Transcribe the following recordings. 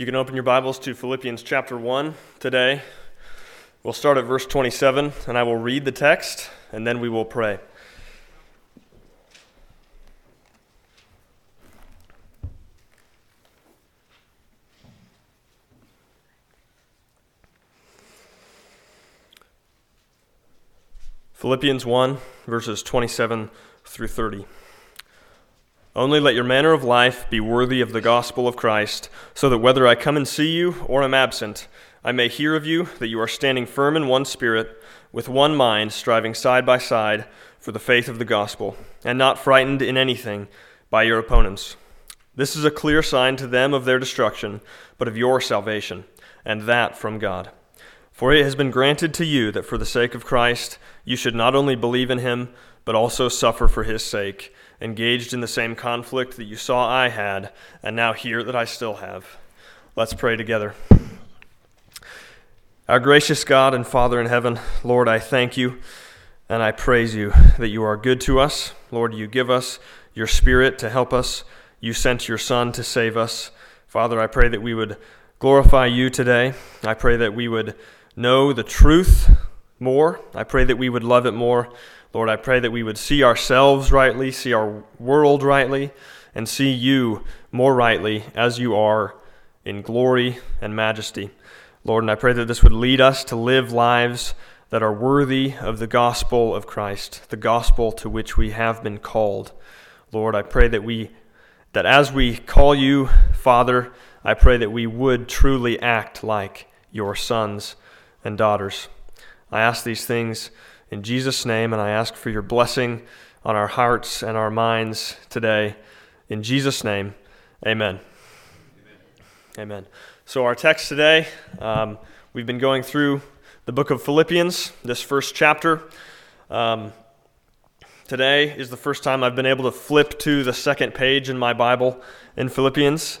You can open your Bibles to Philippians chapter 1 today. We'll start at verse 27, and I will read the text, and then we will pray. Philippians 1, verses 27 through 30. Only let your manner of life be worthy of the gospel of Christ, so that whether I come and see you or am absent, I may hear of you that you are standing firm in one spirit, with one mind, striving side by side for the faith of the gospel, and not frightened in anything by your opponents. This is a clear sign to them of their destruction, but of your salvation, and that from God. For it has been granted to you that for the sake of Christ you should not only believe in him, but also suffer for his sake, engaged in the same conflict that you saw I had, and now hear that I still have. Let's pray together. Our gracious God and Father in heaven, Lord, I thank you and I praise you that you are good to us. Lord, you give us your Spirit to help us. You sent your Son to save us. Father, I pray that we would glorify you today. I pray that we would know the truth more. I pray that we would love it more. Lord, I pray that we would see ourselves rightly, see our world rightly, and see you more rightly as you are in glory and majesty. Lord, and I pray that this would lead us to live lives that are worthy of the gospel of Christ, the gospel to which we have been called. Lord, I pray that as we call you Father, I pray that we would truly act like your sons and daughters. I ask these things in Jesus' name, and I ask for your blessing on our hearts and our minds today. In Jesus' name, amen. Amen. So our text today, we've been going through the book of Philippians, this first chapter. Today is the first time I've been able to flip to the second page in my Bible in Philippians.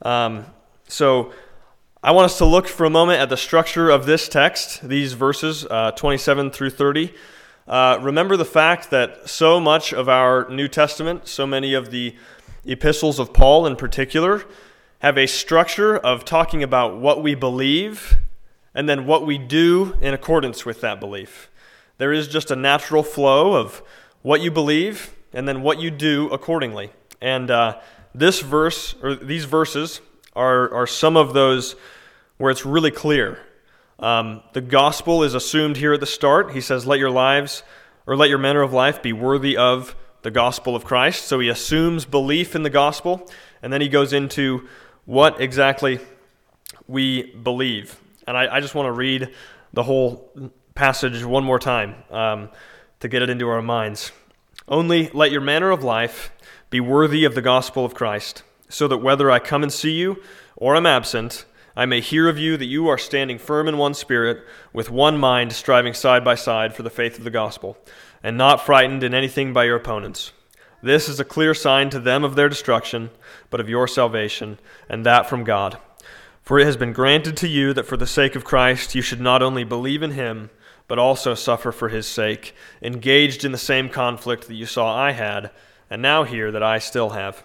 So I want us to look for a moment at the structure of this text, these verses 27 through 30. Remember the fact that so much of our New Testament, so many of the epistles of Paul in particular, have a structure of talking about what we believe and then what we do in accordance with that belief. There is just a natural flow of what you believe and then what you do accordingly. And this verse, or these verses, are some of those where it's really clear. The gospel is assumed here at the start. He says, let your manner of life be worthy of the gospel of Christ. So he assumes belief in the gospel, and then he goes into what exactly we believe. And I just want to read the whole passage one more time to get it into our minds. Only let your manner of life be worthy of the gospel of Christ, so that whether I come and see you or am absent, I may hear of you that you are standing firm in one spirit, with one mind, striving side by side for the faith of the gospel, and not frightened in anything by your opponents. This is a clear sign to them of their destruction, but of your salvation, and that from God. For it has been granted to you that for the sake of Christ you should not only believe in him, but also suffer for his sake, engaged in the same conflict that you saw I had, and now hear that I still have.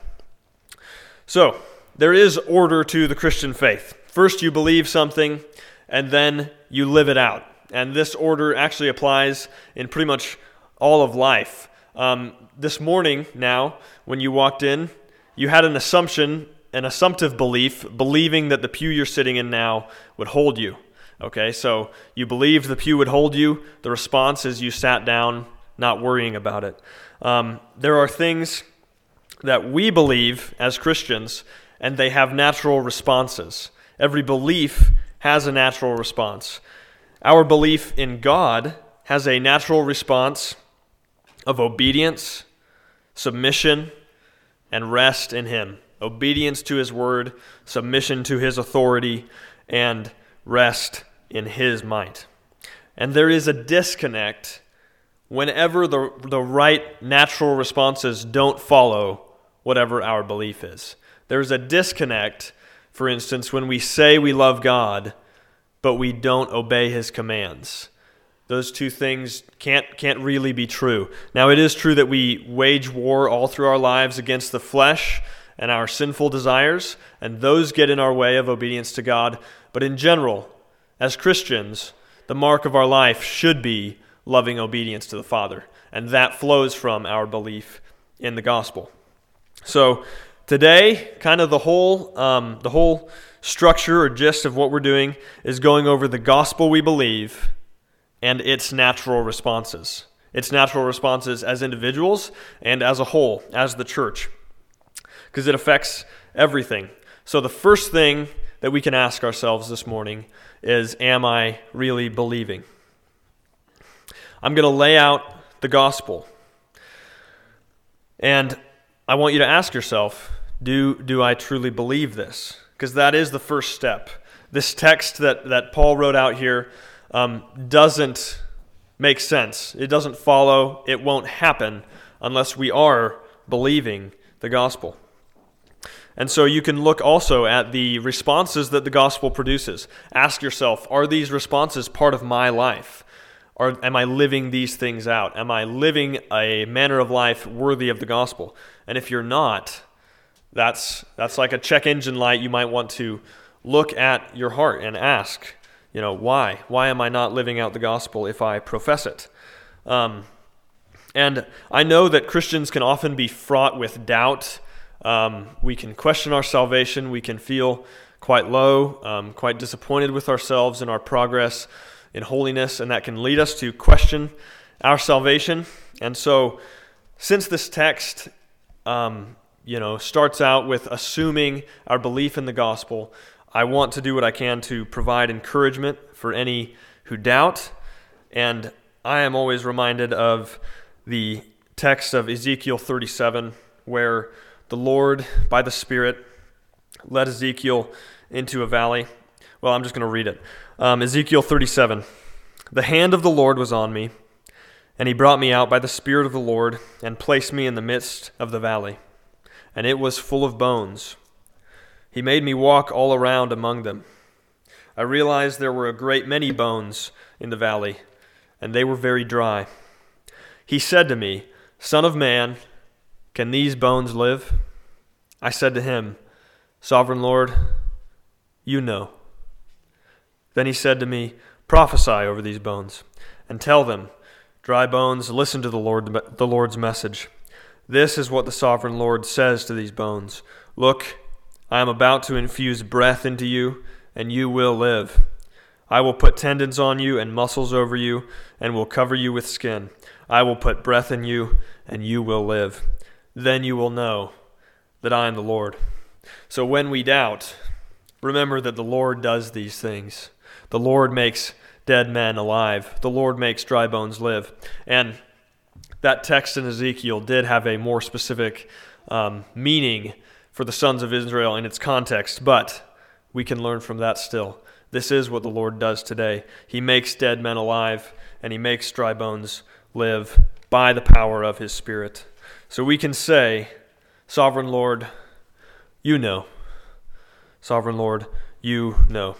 So, there is order to the Christian faith. First you believe something, and then you live it out. And this order actually applies in pretty much all of life. This morning now, when you walked in, you had an assumptive belief, believing that the pew you're sitting in now would hold you. Okay, so you believed the pew would hold you. The response is you sat down, not worrying about it. There are things that we believe as Christians, and they have natural responses. Every belief has a natural response. Our belief in God has a natural response of obedience, submission, and rest in him. Obedience to his word, submission to his authority, and rest in his might. And there is a disconnect whenever the right natural responses don't follow whatever our belief is. There's a disconnect, for instance, when we say we love God, but we don't obey his commands. Those two things can't really be true. Now, it is true that we wage war all through our lives against the flesh and our sinful desires, and those get in our way of obedience to God. But in general, as Christians, the mark of our life should be loving obedience to the Father, and that flows from our belief in the gospel. So today, kind of the whole structure or gist of what we're doing is going over the gospel we believe and its natural responses. Its natural responses as individuals and as a whole, as the church, because it affects everything. So the first thing that we can ask ourselves this morning is, am I really believing? I'm going to lay out the gospel. And I want you to ask yourself, do I truly believe this? Because that is the first step. This text that Paul wrote out here doesn't make sense. It doesn't follow. It won't happen unless we are believing the gospel. And so you can look also at the responses that the gospel produces. Ask yourself, are these responses part of my life? Or am I living these things out? Am I living a manner of life worthy of the gospel? And if you're not, that's like a check engine light. You might want to look at your heart and ask, why? Why am I not living out the gospel if I profess it? And I know that Christians can often be fraught with doubt. We can question our salvation. We can feel quite low, quite disappointed with ourselves and our progress in holiness, and that can lead us to question our salvation. And so, since this text, starts out with assuming our belief in the gospel, I want to do what I can to provide encouragement for any who doubt. And I am always reminded of the text of Ezekiel 37, where the Lord, by the Spirit, led Ezekiel into a valley. Well, I'm just going to read it. Ezekiel 37. The hand of the Lord was on me, and he brought me out by the Spirit of the Lord and placed me in the midst of the valley, and it was full of bones. He made me walk all around among them. I realized there were a great many bones in the valley, and they were very dry. He said to me, Son of man, can these bones live? I said to him, Sovereign Lord, you know. Then he said to me, Prophesy over these bones, and tell them, Dry bones, listen to the Lord's message. This is what the Sovereign Lord says to these bones. Look, I am about to infuse breath into you, and you will live. I will put tendons on you and muscles over you, and will cover you with skin. I will put breath in you, and you will live. Then you will know that I am the Lord. So when we doubt, remember that the Lord does these things. The Lord makes dead men alive. The Lord makes dry bones live. And that text in Ezekiel did have a more specific meaning for the sons of Israel in its context, but we can learn from that still. This is what the Lord does today. He makes dead men alive, and he makes dry bones live by the power of his Spirit. So we can say, Sovereign Lord, you know. Sovereign Lord, you know.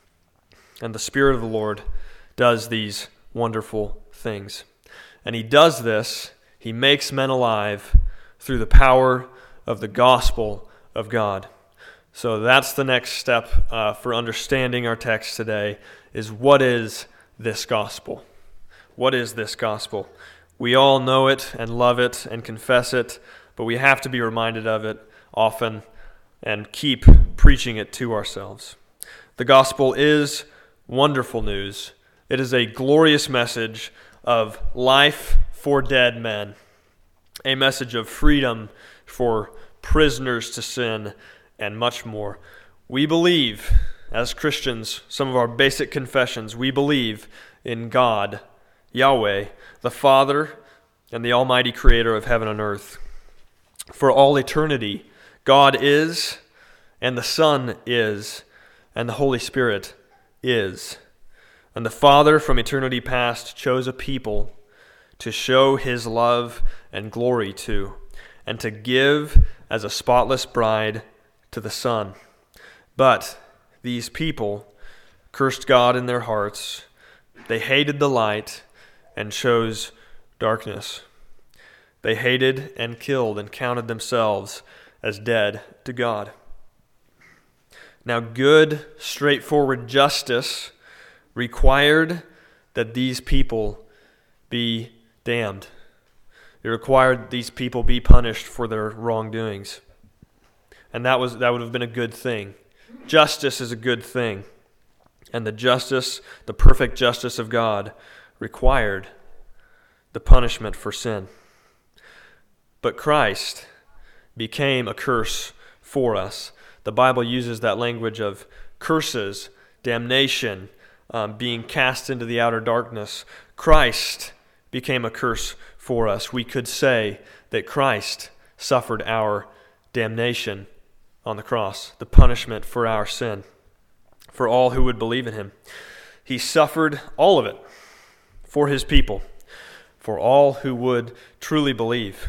And the Spirit of the Lord does these wonderful things. And he does this, he makes men alive through the power of the gospel of God. So that's the next step for understanding our text today, is what is this gospel? What is this gospel? We all know it and love it and confess it, but we have to be reminded of it often and keep preaching it to ourselves. The gospel is wonderful news. It is a glorious message of life for dead men, a message of freedom for prisoners to sin, and much more. We believe, as Christians, some of our basic confessions, we believe in God, Yahweh, the Father, and the Almighty Creator of heaven and earth. For all eternity, God is, and the Son is, and the Holy Spirit is. And the Father from eternity past chose a people to show his love and glory to, and to give as a spotless bride to the Son. But these people cursed God in their hearts. They hated the light and chose darkness. They hated and killed and counted themselves as dead to God. Now, good, straightforward justice required that these people be damned. It required these people be punished for their wrongdoings. And that would have been a good thing. Justice is a good thing. And the perfect justice of God required the punishment for sin. But Christ became a curse for us. The Bible uses that language of curses, damnation, being cast into the outer darkness. Christ became a curse for us. We could say that Christ suffered our damnation on the cross, the punishment for our sin, for all who would believe in him. He suffered all of it for his people, for all who would truly believe.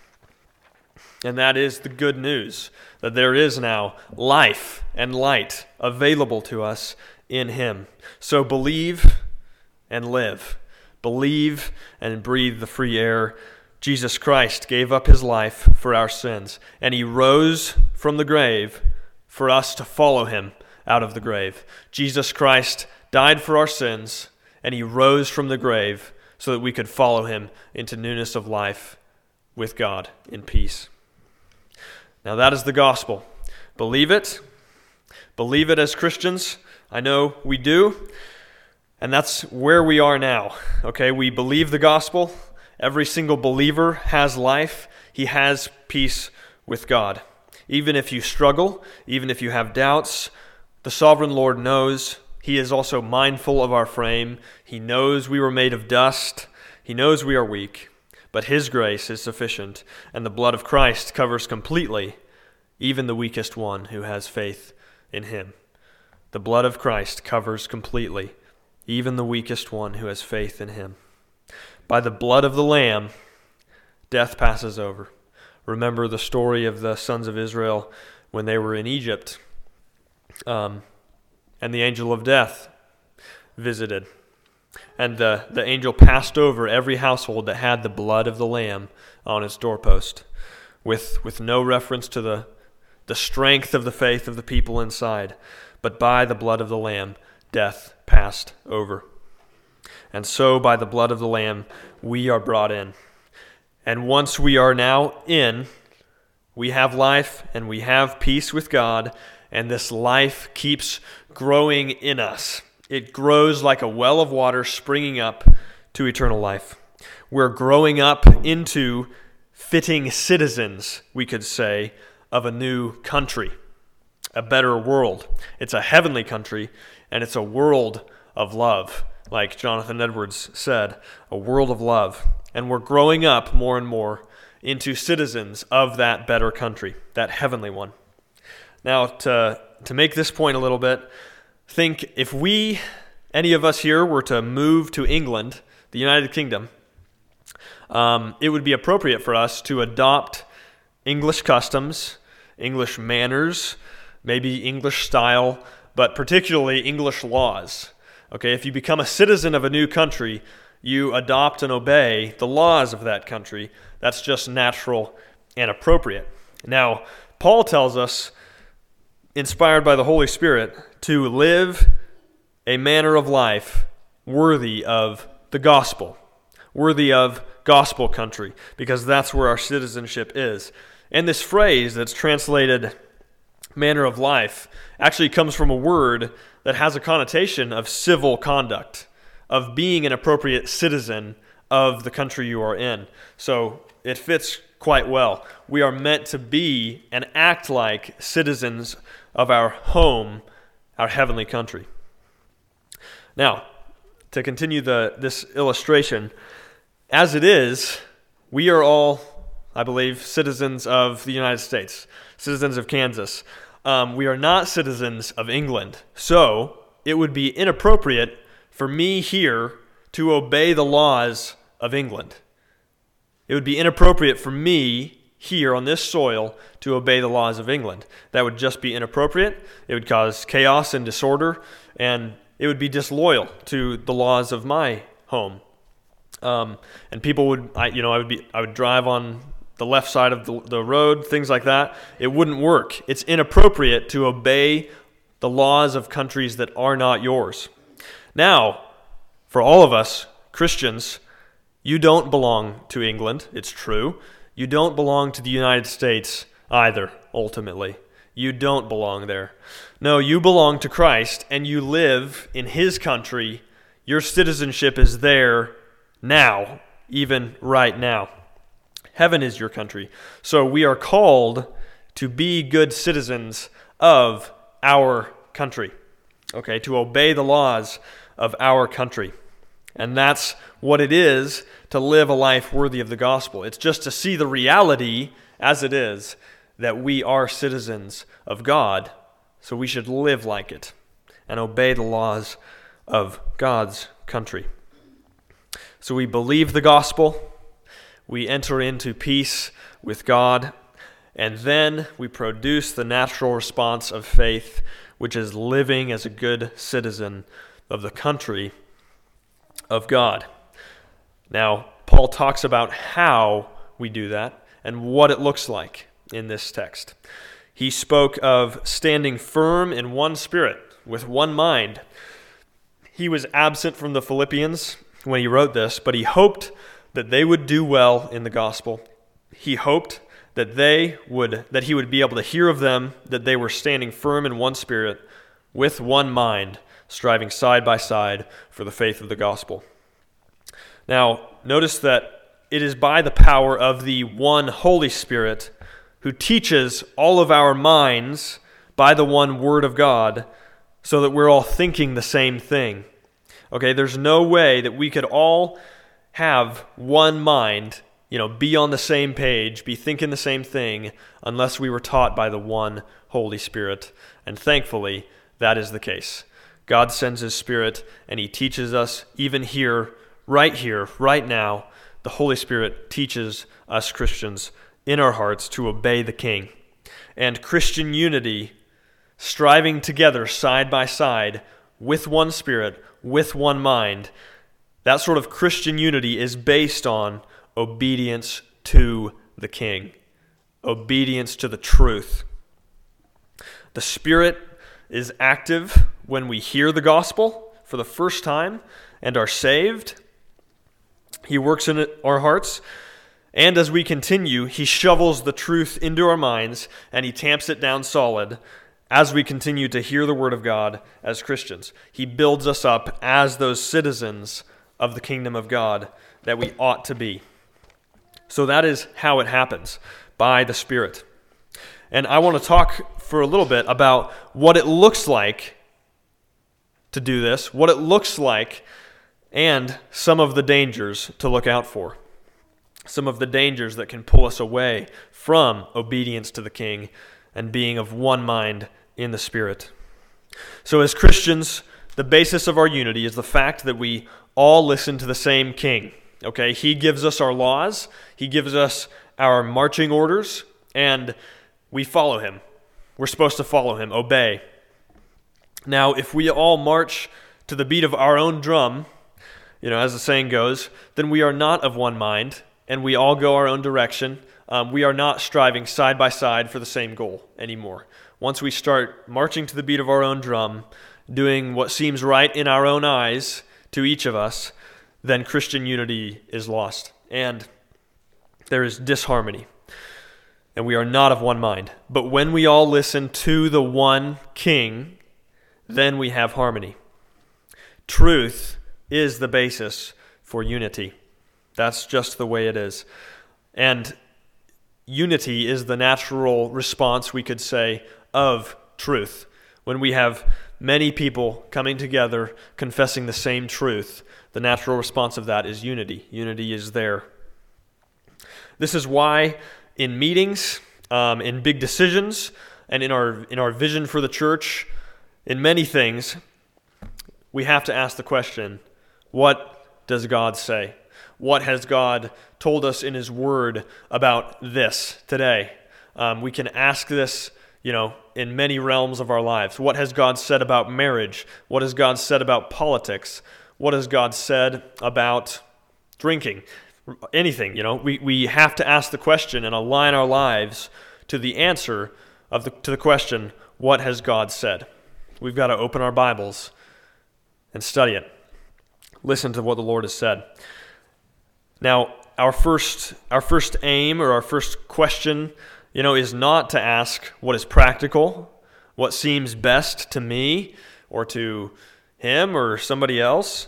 And that is the good news, that there is now life and light available to us in him. So believe and live. Believe and breathe the free air. Jesus Christ gave up his life for our sins, and he rose from the grave for us to follow him out of the grave. Jesus Christ died for our sins, and he rose from the grave so that we could follow him into newness of life with God in peace. Now that is the gospel. Believe it. Believe it as Christians. I know we do. And that's where we are now. Okay, we believe the gospel. Every single believer has life. He has peace with God. Even if you struggle, even if you have doubts, the sovereign Lord knows. He is also mindful of our frame. He knows we were made of dust. He knows we are weak. But his grace is sufficient, and the blood of Christ covers completely even the weakest one who has faith in him. The blood of Christ covers completely even the weakest one who has faith in him. By the blood of the Lamb, death passes over. Remember the story of the sons of Israel when they were in Egypt, and the angel of death visited. And the angel passed over every household that had the blood of the Lamb on its doorpost, with no reference to the strength of the faith of the people inside. But by the blood of the Lamb, death passed over. And so by the blood of the Lamb, we are brought in. And once we are now in, we have life and we have peace with God, and this life keeps growing in us. It grows like a well of water springing up to eternal life. We're growing up into fitting citizens, we could say, of a new country, a better world. It's a heavenly country, and it's a world of love, like Jonathan Edwards said, a world of love. And we're growing up more and more into citizens of that better country, that heavenly one. Now, to make this point a little bit, think if any of us here were to move to England, the United Kingdom, it would be appropriate for us to adopt English customs, English manners, maybe English style, but particularly English laws. Okay, if you become a citizen of a new country, you adopt and obey the laws of that country. That's just natural and appropriate. Now, Paul tells us, inspired by the Holy Spirit, to live a manner of life worthy of the gospel, worthy of gospel country, because that's where our citizenship is. And this phrase that's translated manner of life actually comes from a word that has a connotation of civil conduct, of being an appropriate citizen of the country you are in. So it fits quite well. We are meant to be and act like citizens of our home, our heavenly country. Now, to continue this illustration, as it is, we are all, I believe, citizens of the United States, citizens of Kansas. We are not citizens of England, so it would be inappropriate for me here to obey the laws of England. It would be inappropriate for me here on this soil to obey the laws of England. That would just be inappropriate. It would cause chaos and disorder, and it would be disloyal to the laws of my home. And people would, I would drive on the left side of the road, things like that. It wouldn't work. It's inappropriate to obey the laws of countries that are not yours. Now, for all of us Christians, you don't belong to England, it's true. You don't belong to the United States either, ultimately. You don't belong there. No, you belong to Christ, and you live in His country. Your citizenship is there now, even right now. Heaven is your country. So we are called to be good citizens of our country, okay, to obey the laws of our country. And that's what it is to live a life worthy of the gospel. It's just to see the reality as it is that we are citizens of God, so we should live like it and obey the laws of God's country. So we believe the gospel, we enter into peace with God, and then we produce the natural response of faith, which is living as a good citizen of the country of God. Now, Paul talks about how we do that and what it looks like in this text. He spoke of standing firm in one spirit, with one mind. He was absent from the Philippians when he wrote this, but he hoped that they would do well in the gospel. He hoped that he would be able to hear of them, that they were standing firm in one spirit, with one mind, striving side by side for the faith of the gospel. Now, notice that it is by the power of the one Holy Spirit who teaches all of our minds by the one Word of God so that we're all thinking the same thing. Okay, there's no way that we could all have one mind, be on the same page, be thinking the same thing, unless we were taught by the one Holy Spirit. And thankfully, that is the case. God sends His Spirit, and He teaches us even here, right now. The Holy Spirit teaches us Christians in our hearts to obey the King. And Christian unity, striving together side by side with one Spirit, with one mind, that sort of Christian unity is based on obedience to the King, obedience to the truth. The Spirit is active when we hear the gospel for the first time and are saved. He works in our hearts, and as we continue, He shovels the truth into our minds, and He tamps it down solid as we continue to hear the Word of God as Christians. He builds us up as those citizens of the kingdom of God that we ought to be. So that is how it happens, by the Spirit. And I want to talk for a little bit about what it looks like to do this, what it looks like, and some of the dangers to look out for. Some of the dangers that can pull us away from obedience to the King and being of one mind in the Spirit. So as Christians, the basis of our unity is the fact that we all listen to the same King. Okay, He gives us our laws, He gives us our marching orders, and we follow Him. We're supposed to follow Him, obey. Now, if we all march to the beat of our own drum, as the saying goes, then we are not of one mind, and we all go our own direction. We are not striving side by side for the same goal anymore. Once we start marching to the beat of our own drum, doing what seems right in our own eyes to each of us, then Christian unity is lost, and there is disharmony, and we are not of one mind. But when we all listen to the one King, then we have harmony. Truth is the basis for unity. That's just the way it is. And unity is the natural response, we could say, of truth. When we have many people coming together, confessing the same truth, the natural response of that is unity. Unity is there. This is why in meetings, in big decisions, and in our vision for the church, in many things, we have to ask the question, what does God say? What has God told us in His Word about this today? We can ask this, in many realms of our lives. What has God said about marriage? What has God said about politics? What has God said about drinking? anything, we have to ask the question and align our lives to the answer to the question, what has God said? We've got to open our Bibles and study it. Listen to what the Lord has said. Now, our first aim or our first question, is not to ask what is practical, what seems best to me or to him or somebody else,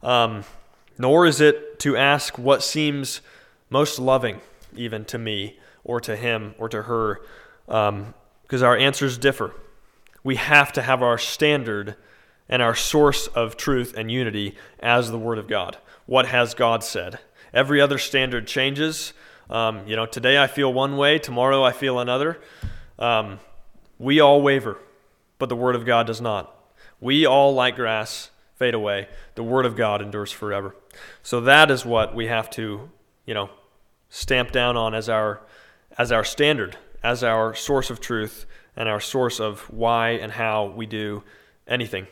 nor is it to ask what seems most loving even to me or to him or to her, because our answers differ. We have to have our standard and our source of truth and unity as the Word of God. What has God said? Every other standard changes. Today I feel one way, tomorrow I feel another. We all waver, but the Word of God does not. We all, like grass, fade away. The Word of God endures forever. So that is what we have to, stamp down on as our standard, as our source of truth and our source of why and how we do anything.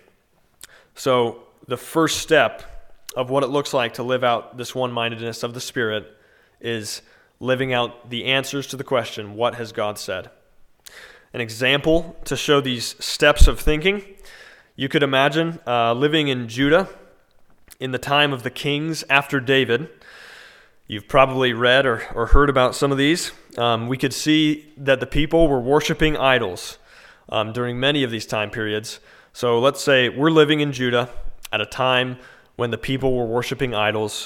So the first step of what it looks like to live out this one-mindedness of the Spirit is living out the answers to the question, what has God said? An example to show these steps of thinking, you could imagine living in Judah in the time of the kings after David. You've probably read or heard about some of these. We could see that the people were worshiping idols during many of these time periods. So let's say we're living in Judah at a time when the people were worshiping idols.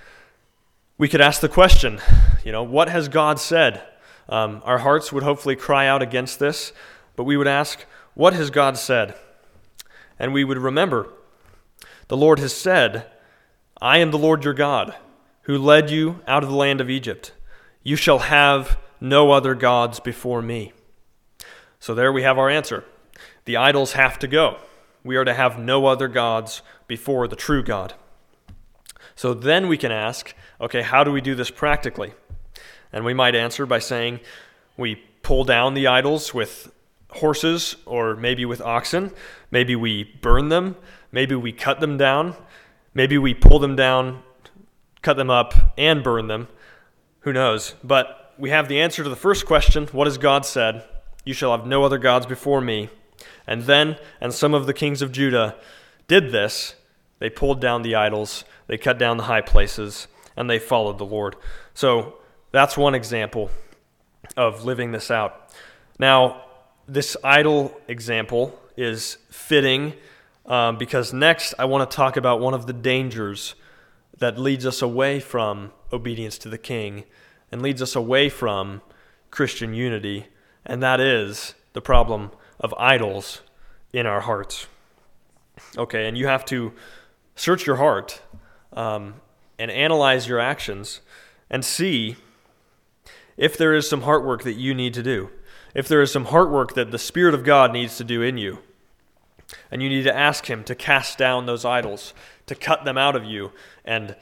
We could ask the question, what has God said? Our hearts would hopefully cry out against this, but we would ask, what has God said? And we would remember, the Lord has said, I am the Lord your God, who led you out of the land of Egypt. You shall have no other gods before me. So there we have our answer. The idols have to go. We are to have no other gods before the true God. So then we can ask, okay, how do we do this practically? And we might answer by saying we pull down the idols with horses or maybe with oxen. Maybe we burn them. Maybe we cut them down. Maybe we pull them down, cut them up, and burn them. Who knows? But we have the answer to the first question, what has God said? You shall have no other gods before me. And some of the kings of Judah did this. They pulled down the idols, they cut down the high places, and they followed the Lord. So that's one example of living this out. Now, this idol example is fitting because next I want to talk about one of the dangers that leads us away from obedience to the King and leads us away from Christian unity, and that is the problem of idols in our hearts. Okay, and you have to search your heart and analyze your actions and see if there is some heart work that you need to do, if there is some heart work that the Spirit of God needs to do in you, and you need to ask Him to cast down those idols, to cut them out of you, and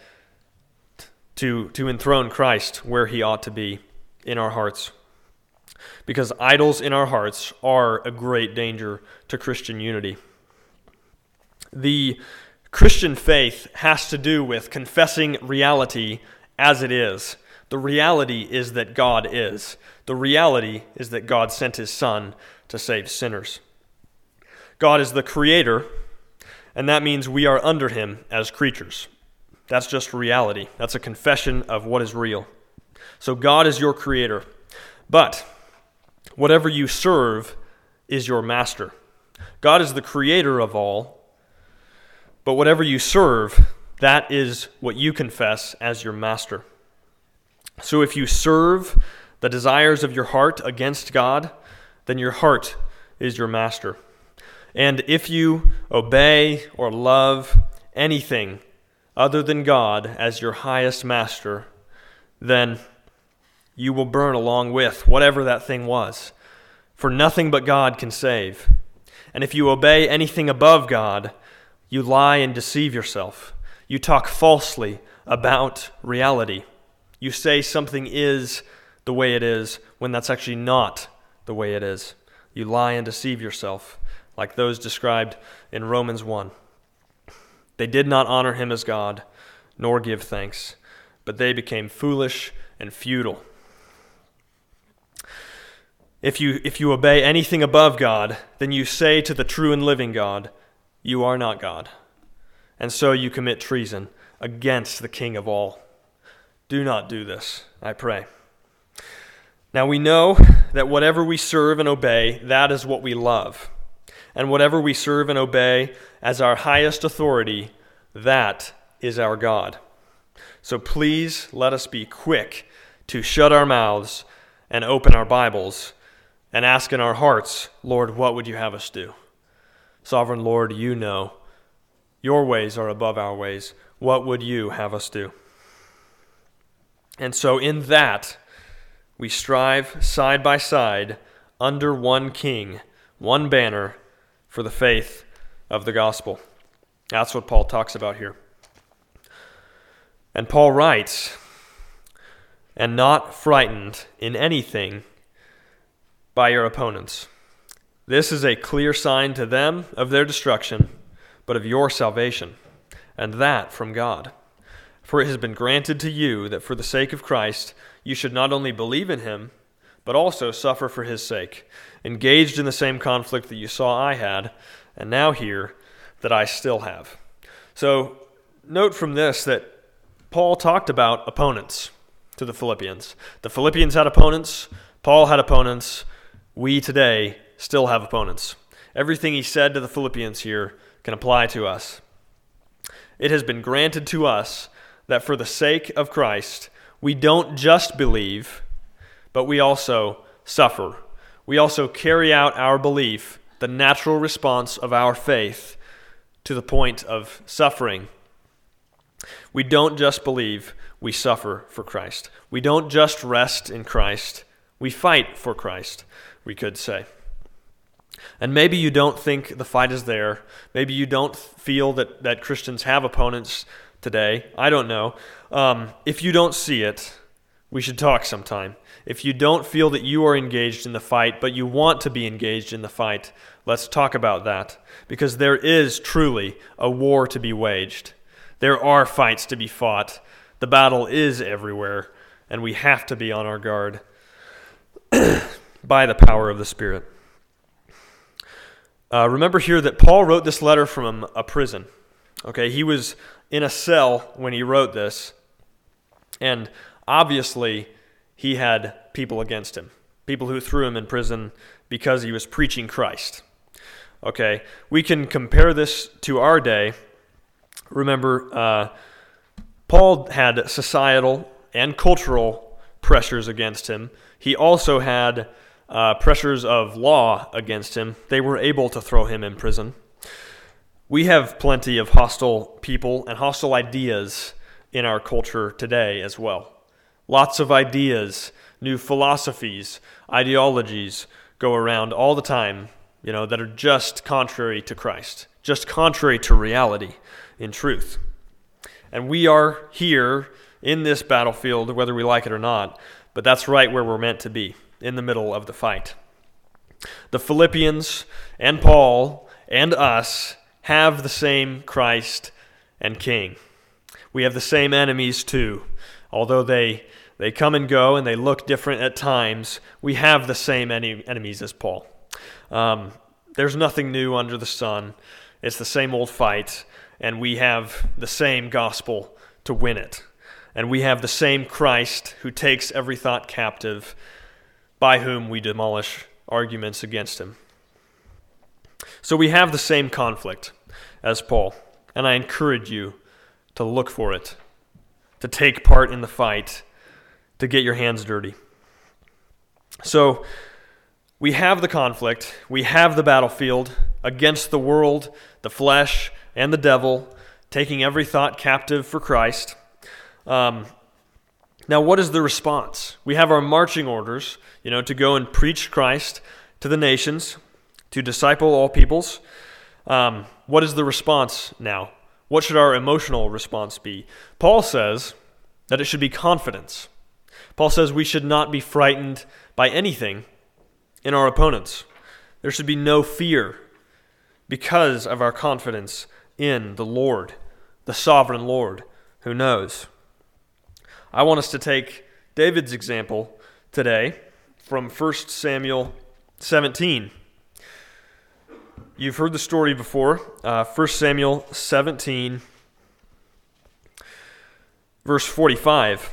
to enthrone Christ where He ought to be in our hearts. Because idols in our hearts are a great danger to Christian unity. The Christian faith has to do with confessing reality as it is. The reality is that God is. The reality is that God sent His Son to save sinners. God is the Creator, and that means we are under Him as creatures. That's just reality. That's a confession of what is real. So God is your Creator, but whatever you serve is your master. God is the Creator of all, but whatever you serve, that is what you confess as your master. So if you serve the desires of your heart against God, then your heart is your master. And if you obey or love anything other than God as your highest master, then you will burn along with whatever that thing was. For nothing but God can save. And if you obey anything above God, you lie and deceive yourself. You talk falsely about reality. You say something is the way it is when that's actually not the way it is. You lie and deceive yourself, like those described in Romans 1. They did not honor Him as God, nor give thanks, but they became foolish and futile. If you obey anything above God, then you say to the true and living God, you are not God. And so you commit treason against the King of all. Do not do this, I pray. Now we know that whatever we serve and obey, that is what we love. And whatever we serve and obey as our highest authority, that is our God. So please let us be quick to shut our mouths and open our Bibles and ask in our hearts, Lord, what would you have us do? Sovereign Lord, you know. Your ways are above our ways. What would you have us do? And so in that, we strive side by side under one King, one banner for the faith of the gospel. That's what Paul talks about here. And Paul writes, and not frightened in anything by your opponents. This is a clear sign to them of their destruction, but of your salvation, and that from God. For it has been granted to you that for the sake of Christ you should not only believe in him, but also suffer for his sake, engaged in the same conflict that you saw I had, and now hear that I still have. So note from this that Paul talked about opponents to the Philippians. The Philippians had opponents, Paul had opponents, we today still have opponents. Everything he said to the Philippians here can apply to us. It has been granted to us that for the sake of Christ, we don't just believe, but we also suffer. We also carry out our belief, the natural response of our faith, to the point of suffering. We don't just believe, we suffer for Christ. We don't just rest in Christ, we fight for Christ, we could say. And maybe you don't think the fight is there. Maybe you don't feel that Christians have opponents today. I don't know. If you don't see it, we should talk sometime. If you don't feel that you are engaged in the fight, but you want to be engaged in the fight, let's talk about that. Because there is truly a war to be waged. There are fights to be fought. The battle is everywhere, and we have to be on our guard by the power of the Spirit. Remember here that Paul wrote this letter from a prison. Okay, he was in a cell when he wrote this, and obviously he had people against him, people who threw him in prison because he was preaching Christ. Okay, we can compare this to our day. Remember, Paul had societal and cultural pressures against him. He also had pressures of law against him. They were able to throw him in prison. We have plenty of hostile people and hostile ideas in our culture today as well. Lots of ideas, new philosophies, ideologies go around all the time, that are just contrary to Christ, just contrary to reality in truth. And we are here in this battlefield, whether we like it or not, but that's right where we're meant to be, in the middle of the fight. The Philippians and Paul and us have the same Christ and King. We have the same enemies too. Although they come and go and they look different at times, we have the same enemies as Paul. There's nothing new under the sun. It's the same old fight, and we have the same gospel to win it. And we have the same Christ who takes every thought captive, by whom we demolish arguments against him. So we have the same conflict as Paul, and I encourage you to look for it, to take part in the fight, to get your hands dirty. So we have the conflict, we have the battlefield against the world, the flesh, and the devil, taking every thought captive for Christ. Now, what is the response? We have our marching orders, to go and preach Christ to the nations, to disciple all peoples. What is the response now? What should our emotional response be? Paul says that it should be confidence. Paul says we should not be frightened by anything in our opponents. There should be no fear because of our confidence in the Lord, the sovereign Lord who knows. I want us to take David's example today from 1 Samuel 17. You've heard the story before. 1 Samuel 17, verse 45.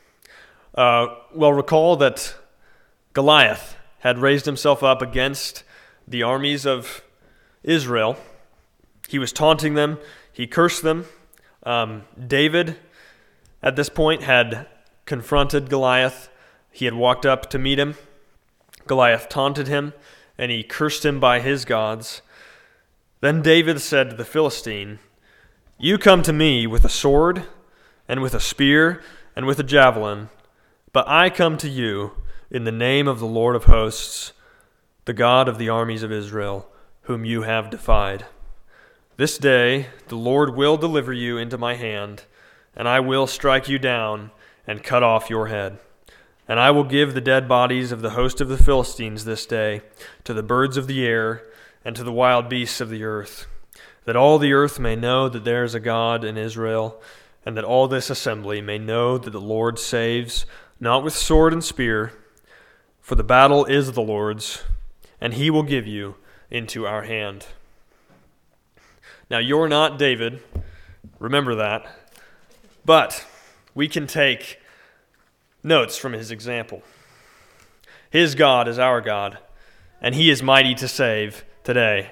Recall that Goliath had raised himself up against the armies of Israel. He was taunting them. He cursed them. David, at this point, had confronted Goliath. He had walked up to meet him. Goliath taunted him, and he cursed him by his gods. Then David said to the Philistine, "You come to me with a sword, and with a spear, and with a javelin, but I come to you in the name of the Lord of hosts, the God of the armies of Israel, whom you have defied. This day the Lord will deliver you into my hand, and I will strike you down and cut off your head. And I will give the dead bodies of the host of the Philistines this day to the birds of the air and to the wild beasts of the earth, that all the earth may know that there is a God in Israel, and that all this assembly may know that the Lord saves, not with sword and spear, for the battle is the Lord's, and he will give you into our hand." Now, you're not David, remember that, but we can take notes from his example. His God is our God, and he is mighty to save today.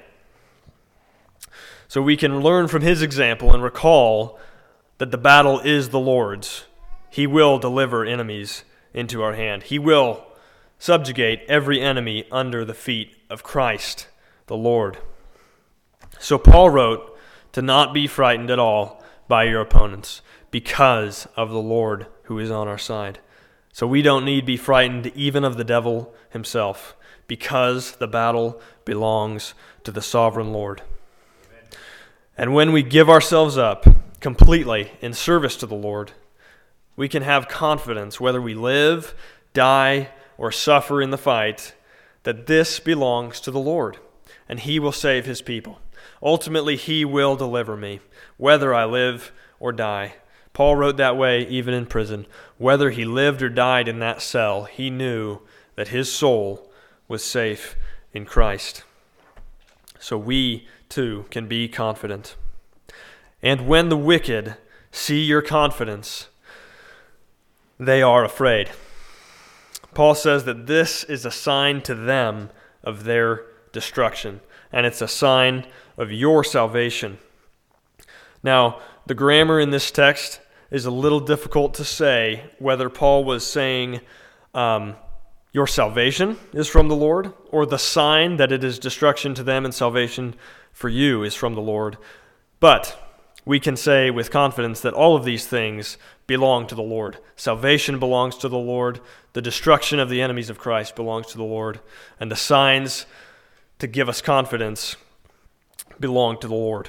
So we can learn from his example and recall that the battle is the Lord's. He will deliver enemies into our hand. He will subjugate every enemy under the feet of Christ, the Lord. So Paul wrote to not be frightened at all by your opponents because of the Lord who is on our side. So we don't need to be frightened even of the devil himself, because the battle belongs to the sovereign Lord. Amen. And when we give ourselves up completely in service to the Lord, we can have confidence, whether we live, die, or suffer in the fight, that this belongs to the Lord, and he will save his people. Ultimately, he will deliver me, whether I live or die. Paul wrote that way even in prison. Whether he lived or died in that cell, he knew that his soul was safe in Christ. So we, too, can be confident. And when the wicked see your confidence, they are afraid. Paul says that this is a sign to them of their destruction, and it's a sign of your salvation. Now, the grammar in this text is a little difficult to say whether Paul was saying your salvation is from the Lord, or the sign that it is destruction to them and salvation for you is from the Lord. But we can say with confidence that all of these things belong to the Lord. Salvation belongs to the Lord. The destruction of the enemies of Christ belongs to the Lord. And the signs to give us confidence belong to the Lord.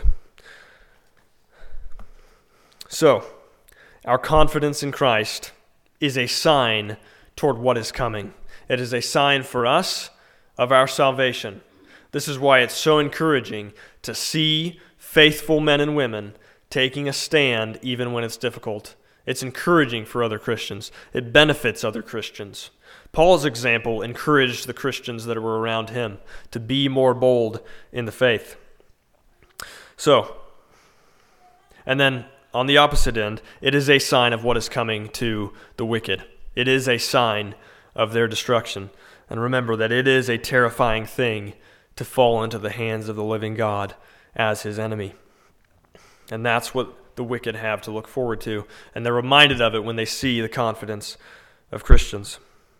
So, our confidence in Christ is a sign toward what is coming. It is a sign for us of our salvation. This is why it's so encouraging to see faithful men and women taking a stand even when it's difficult. It's encouraging for other Christians. It benefits other Christians. Paul's example encouraged the Christians that were around him to be more bold in the faith. So, and then on the opposite end, it is a sign of what is coming to the wicked. It is a sign of their destruction. And remember that it is a terrifying thing to fall into the hands of the living God as his enemy. And that's what the wicked have to look forward to. And they're reminded of it when they see the confidence of Christians.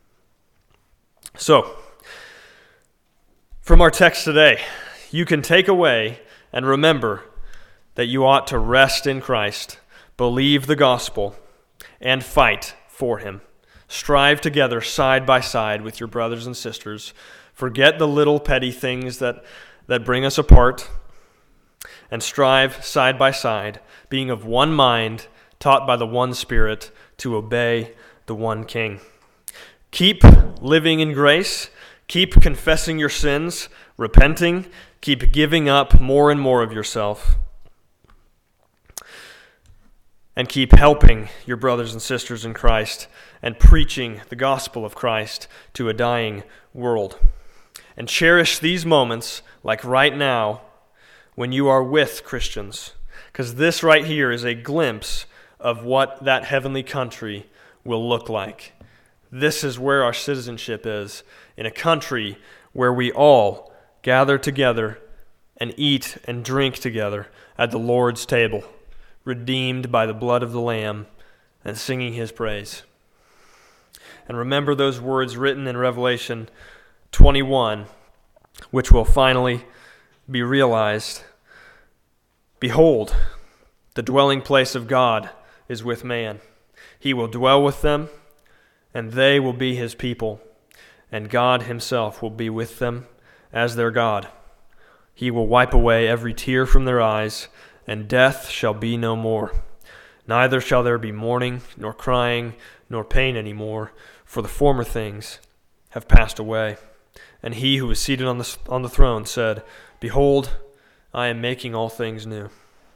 So, from our text today, you can take away and remember that you ought to rest in Christ, believe the gospel, and fight for him. Strive together side by side with your brothers and sisters. Forget the little petty things that bring us apart, and strive side by side, being of one mind, taught by the one Spirit, to obey the one King. Keep living in grace. Keep confessing your sins, repenting. Keep giving up more and more of yourself. and keep helping your brothers and sisters in Christ and preaching the gospel of Christ to a dying world. And cherish these moments, like right now, when you are with Christians, because this right here is a glimpse of what that heavenly country will look like. This is where our citizenship is, in a country where we all gather together and eat and drink together at the Lord's table, redeemed by the blood of the Lamb and singing His praise. And remember those words written in Revelation 21, which will finally be realized. Behold, the dwelling place of God is with man. He will dwell with them, and they will be His people, and God Himself will be with them as their God. He will wipe away every tear from their eyes, and death shall be no more. Neither shall there be mourning, nor crying, nor pain any more, for the former things have passed away. And He who was seated on the throne said, Behold, I am making all things new.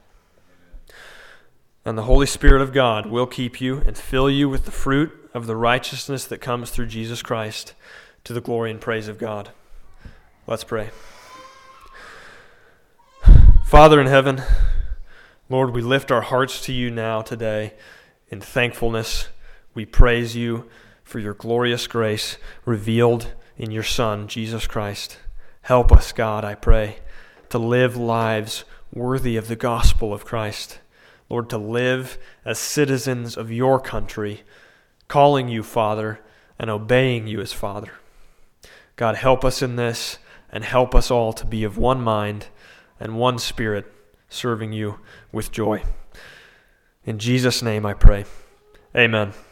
And the Holy Spirit of God will keep you and fill you with the fruit of the righteousness that comes through Jesus Christ, to the glory and praise of God. Let's pray. Father in heaven, Lord, we lift our hearts to you now today in thankfulness. We praise you for your glorious grace revealed in your Son, Jesus Christ. Help us, God, I pray, to live lives worthy of the gospel of Christ. Lord, to live as citizens of your country, calling you Father and obeying you as Father. God, help us in this, and help us all to be of one mind and one spirit, serving you with joy. In Jesus' name I pray. Amen.